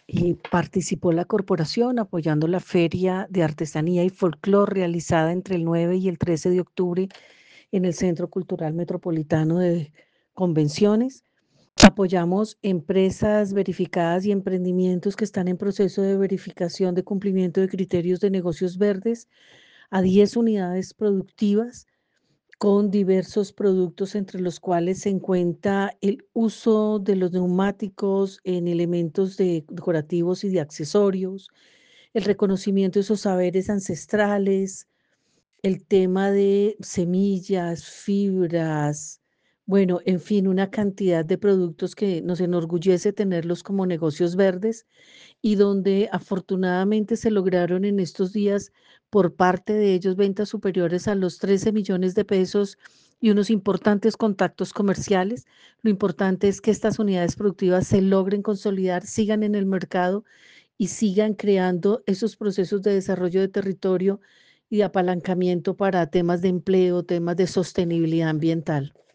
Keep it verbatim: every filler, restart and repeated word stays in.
Y participó la corporación apoyando la Feria de Artesanía y Folclor realizada entre el nueve y el trece de octubre en el Centro Cultural Metropolitano de Convenciones. Apoyamos empresas verificadas y emprendimientos que están en proceso de verificación de cumplimiento de criterios de negocios verdes a diez unidades productivas con diversos productos entre los cuales se encuentra el uso de los neumáticos en elementos de- decorativos y de accesorios, el reconocimiento de esos saberes ancestrales, el tema de semillas, fibras, bueno, en fin, una cantidad de productos que nos enorgullece tenerlos como negocios verdes y donde afortunadamente se lograron en estos días por parte de ellos ventas superiores a los trece millones de pesos y unos importantes contactos comerciales. Lo importante es que estas unidades productivas se logren consolidar, sigan en el mercado y sigan creando esos procesos de desarrollo de territorio y de apalancamiento para temas de empleo, temas de sostenibilidad ambiental.